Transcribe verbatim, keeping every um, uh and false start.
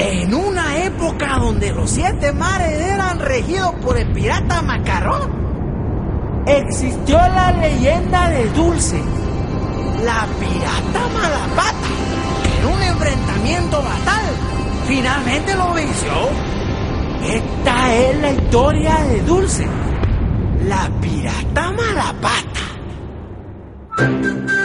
En una época donde los siete mares eran regidos por el pirata Macarrón, existió la leyenda de Dulce, la pirata Malapata, que en un enfrentamiento fatal finalmente lo venció. Esta es la historia de Dulce, la pirata Malapata.